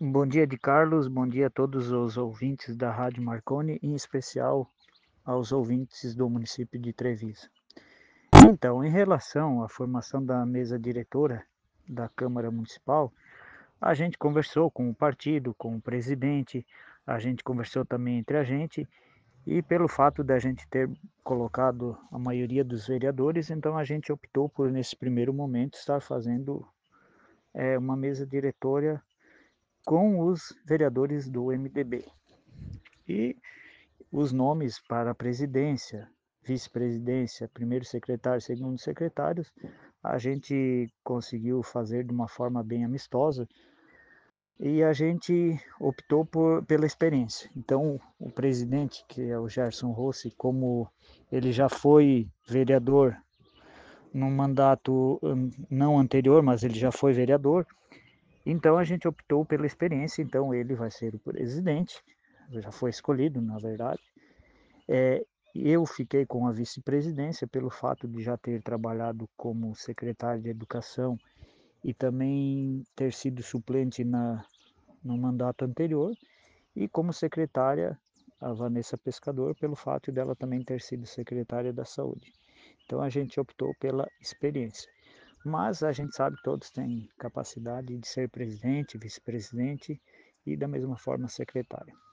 Bom dia de Carlos, bom dia a todos os ouvintes da Rádio Marconi, em especial aos ouvintes do município de Treviso. Então, em relação à formação da mesa diretora da Câmara Municipal, a gente conversou com o partido, com o presidente, a gente conversou também entre a gente, e pelo fato da gente ter colocado a maioria dos vereadores, então a gente optou por, nesse primeiro momento, estar fazendo uma mesa diretora com os vereadores do MDB. E os nomes para a presidência, vice-presidência, primeiro secretário, segundo secretários, a gente conseguiu fazer de uma forma bem amistosa e a gente optou pela experiência. Então, o presidente, que é o Gerson Rossi, como ele já foi vereador num mandato não anterior, mas ele já foi vereador, então a gente optou pela experiência, então ele vai ser o presidente, já foi escolhido, na verdade. É, eu fiquei com a vice-presidência pelo fato de já ter trabalhado como secretário de Educação e também ter sido suplente no mandato anterior, e como secretária a Vanessa Pescador, pelo fato dela também ter sido secretária da Saúde. Então a gente optou pela experiência. Mas a gente sabe que todos têm capacidade de ser presidente, vice-presidente e da mesma forma secretário.